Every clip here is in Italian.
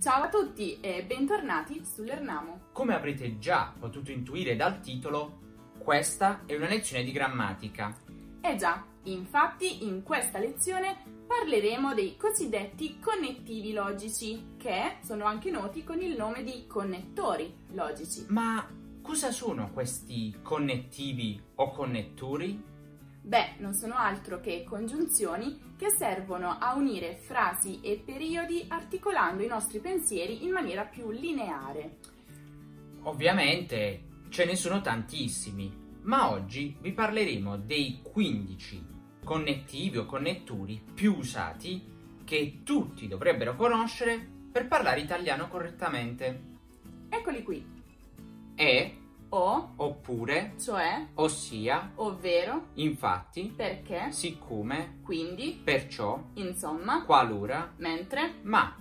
Ciao a tutti e bentornati sull'Ernamo. Come avrete già potuto intuire dal titolo, questa è una lezione di grammatica. Eh già, infatti in questa lezione parleremo dei cosiddetti connettivi logici, che sono anche noti con il nome di connettori logici. Ma cosa sono questi connettivi o connettori? Beh, non sono altro che congiunzioni che servono a unire frasi e periodi articolando i nostri pensieri in maniera più lineare. Ovviamente ce ne sono tantissimi, ma oggi vi parleremo dei 15 connettivi o connettori più usati che tutti dovrebbero conoscere per parlare italiano correttamente. Eccoli qui. E, O, oppure, cioè, ossia, ovvero, infatti, perché, siccome, quindi, perciò, insomma, qualora, mentre. ma.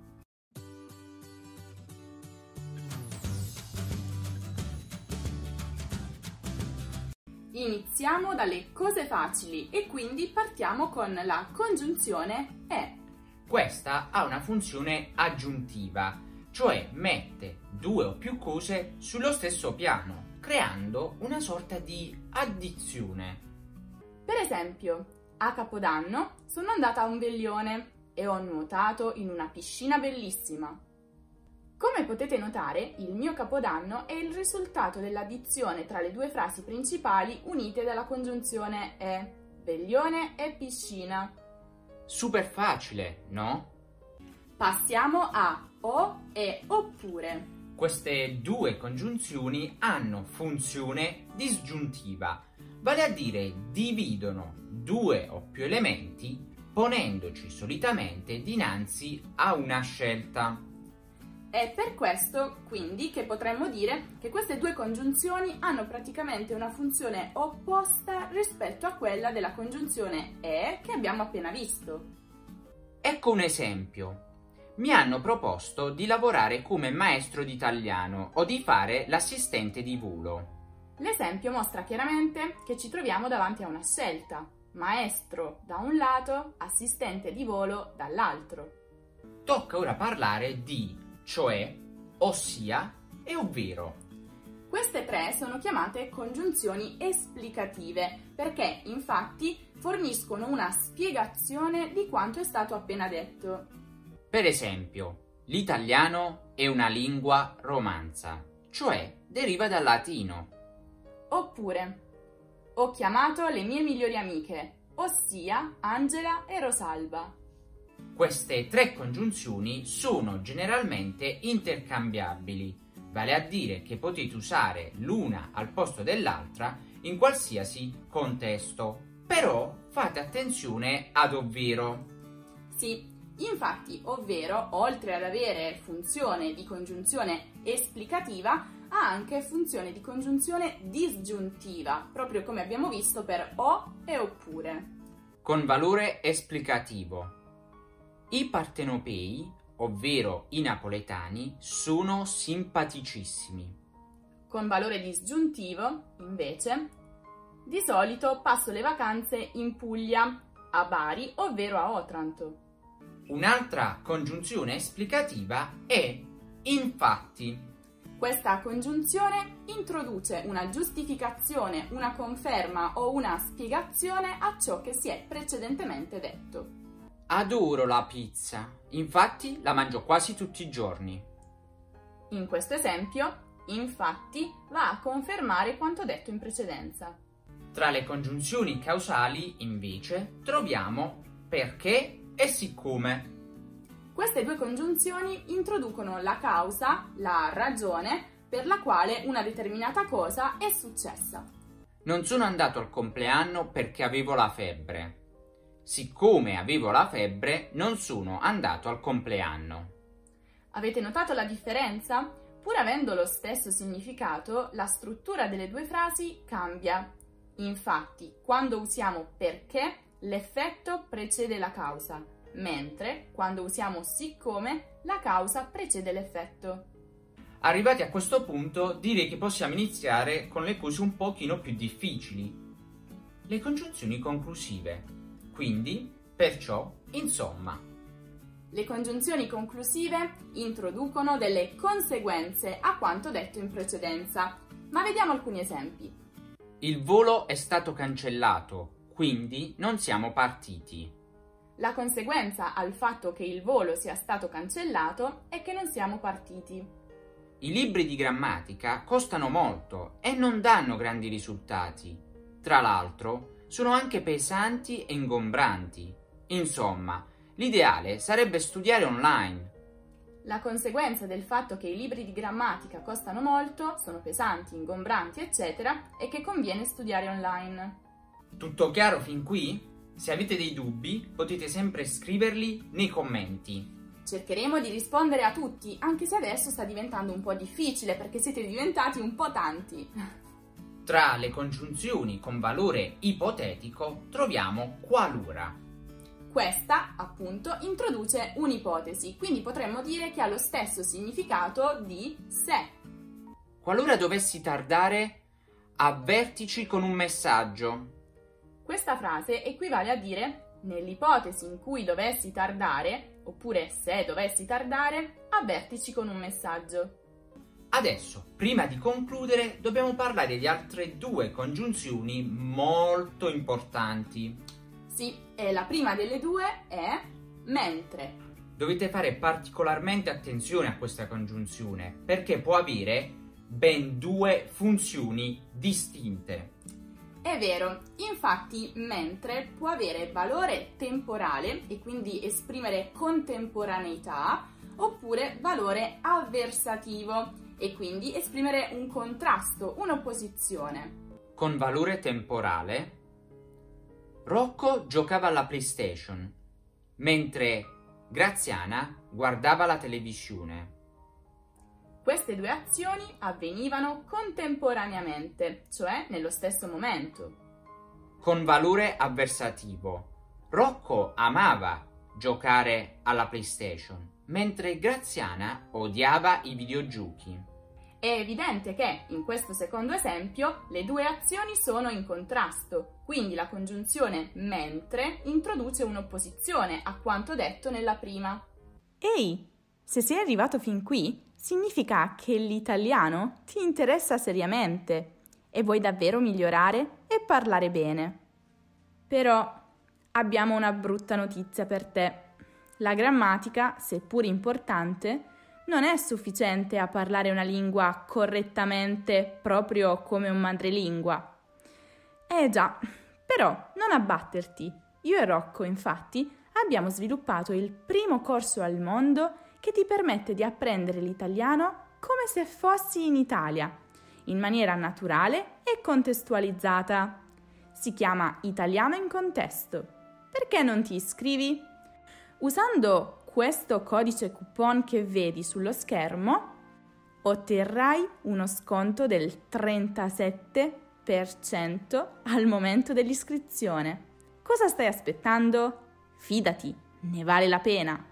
Iniziamo dalle cose facili e quindi partiamo con la congiunzione e. Questa ha una funzione aggiuntiva, cioè mette due o più cose sullo stesso piano, creando una sorta di addizione. Per esempio, a Capodanno sono andata a un veglione e ho nuotato in una piscina bellissima. Come potete notare, il mio Capodanno è il risultato dell'addizione tra le due frasi principali unite dalla congiunzione e, veglione e piscina. Super facile, no? Passiamo a o e oppure. Queste due congiunzioni hanno funzione disgiuntiva, vale a dire dividono due o più elementi ponendoci solitamente dinanzi a una scelta. È per questo, quindi, che potremmo dire che queste due congiunzioni hanno praticamente una funzione opposta rispetto a quella della congiunzione e che abbiamo appena visto. Ecco un esempio. Mi hanno proposto di lavorare come maestro di italiano o di fare l'assistente di volo. L'esempio mostra chiaramente che ci troviamo davanti a una scelta: maestro da un lato, assistente di volo dall'altro. Tocca ora parlare di cioè, ossia e ovvero. Queste tre sono chiamate congiunzioni esplicative perché, infatti, forniscono una spiegazione di quanto è stato appena detto. Per esempio, l'italiano è una lingua romanza, cioè deriva dal latino. Oppure, ho chiamato le mie migliori amiche, ossia Angela e Rosalba. Queste tre congiunzioni sono generalmente intercambiabili, vale a dire che potete usare l'una al posto dell'altra in qualsiasi contesto. Però fate attenzione ad ovvero. Sì, infatti, ovvero, oltre ad avere funzione di congiunzione esplicativa, ha anche funzione di congiunzione disgiuntiva, proprio come abbiamo visto per o e oppure. Con valore esplicativo. I partenopei, ovvero i napoletani, sono simpaticissimi. Con valore disgiuntivo, invece, di solito passo le vacanze in Puglia, a Bari, ovvero a Otranto. Un'altra congiunzione esplicativa è infatti. Questa congiunzione introduce una giustificazione, una conferma o una spiegazione a ciò che si è precedentemente detto. Adoro la pizza, infatti la mangio quasi tutti i giorni. In questo esempio, infatti, va a confermare quanto detto in precedenza. Tra le congiunzioni causali, invece, troviamo perché e siccome. Queste due congiunzioni introducono la causa, la ragione, per la quale una determinata cosa è successa. Non sono andato al compleanno perché avevo la febbre. Siccome avevo la febbre, non sono andato al compleanno. Avete notato la differenza? Pur avendo lo stesso significato, la struttura delle due frasi cambia. Infatti, quando usiamo perché, l'effetto precede la causa, mentre quando usiamo siccome, la causa precede l'effetto. Arrivati a questo punto, direi che possiamo iniziare con le cose un pochino più difficili. Le congiunzioni conclusive. Quindi, perciò, insomma. Le congiunzioni conclusive introducono delle conseguenze a quanto detto in precedenza, ma vediamo alcuni esempi. Il volo è stato cancellato, quindi non siamo partiti. La conseguenza al fatto che il volo sia stato cancellato è che non siamo partiti. I libri di grammatica costano molto e non danno grandi risultati. Tra l'altro, sono anche pesanti e ingombranti. Insomma, l'ideale sarebbe studiare online. La conseguenza del fatto che i libri di grammatica costano molto, sono pesanti, ingombranti, eccetera, è che conviene studiare online. Tutto chiaro fin qui? Se avete dei dubbi, potete sempre scriverli nei commenti. Cercheremo di rispondere a tutti, anche se adesso sta diventando un po' difficile perché siete diventati un po' tanti. Tra le congiunzioni con valore ipotetico troviamo qualora. Questa, appunto, introduce un'ipotesi, quindi potremmo dire che ha lo stesso significato di se. Qualora dovessi tardare, avvertici con un messaggio. Questa frase equivale a dire nell'ipotesi in cui dovessi tardare, oppure se dovessi tardare, avvertici con un messaggio. Adesso, prima di concludere, dobbiamo parlare di altre due congiunzioni molto importanti. Sì, e la prima delle due è mentre. Dovete fare particolarmente attenzione a questa congiunzione perché può avere ben due funzioni distinte. È vero, infatti mentre può avere valore temporale e quindi esprimere contemporaneità, oppure valore avversativo e quindi esprimere un contrasto, un'opposizione. Con valore temporale, Rocco giocava alla PlayStation, mentre Graziana guardava la televisione. Queste due azioni avvenivano contemporaneamente, cioè nello stesso momento. Con valore avversativo, Rocco amava giocare alla PlayStation, mentre Graziana odiava i videogiochi. È evidente che, in questo secondo esempio, le due azioni sono in contrasto, quindi la congiunzione mentre introduce un'opposizione a quanto detto nella prima. Ehi, se sei arrivato fin qui, significa che l'italiano ti interessa seriamente e vuoi davvero migliorare e parlare bene. Però abbiamo una brutta notizia per te. La grammatica, seppur importante, non è sufficiente a parlare una lingua correttamente proprio come un madrelingua. Già, però non abbatterti. Io e Rocco, infatti, abbiamo sviluppato il primo corso al mondo che ti permette di apprendere l'italiano come se fossi in Italia, in maniera naturale e contestualizzata. Si chiama Italiano in contesto. Perché non ti iscrivi? Usando questo codice coupon che vedi sullo schermo, otterrai uno sconto del 37% al momento dell'iscrizione. Cosa stai aspettando? Fidati, ne vale la pena.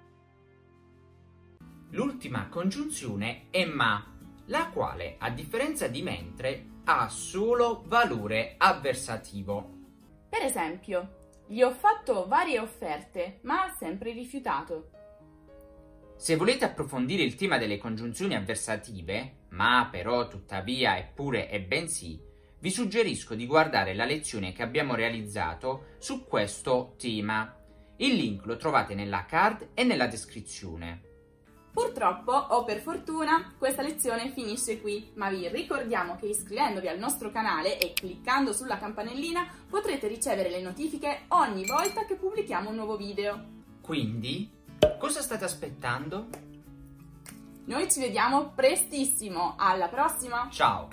L'ultima congiunzione è ma, la quale, a differenza di mentre, ha solo valore avversativo. Per esempio, gli ho fatto varie offerte, ma ha sempre rifiutato. Se volete approfondire il tema delle congiunzioni avversative, ma, però, tuttavia, eppure e bensì, vi suggerisco di guardare la lezione che abbiamo realizzato su questo tema. Il link lo trovate nella card e nella descrizione. Purtroppo, o per fortuna, questa lezione finisce qui, ma vi ricordiamo che iscrivendovi al nostro canale e cliccando sulla campanellina potrete ricevere le notifiche ogni volta che pubblichiamo un nuovo video. Quindi, cosa state aspettando? Noi ci vediamo prestissimo, alla prossima! Ciao!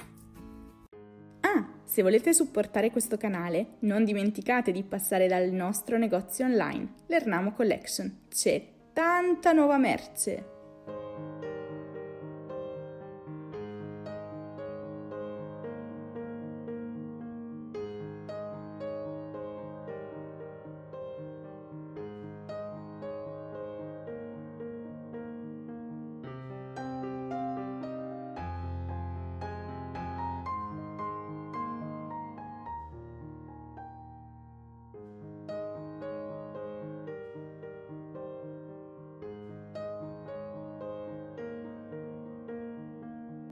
Se volete supportare questo canale, non dimenticate di passare dal nostro negozio online, l'Ernamo Collection. C'è tanta nuova merce!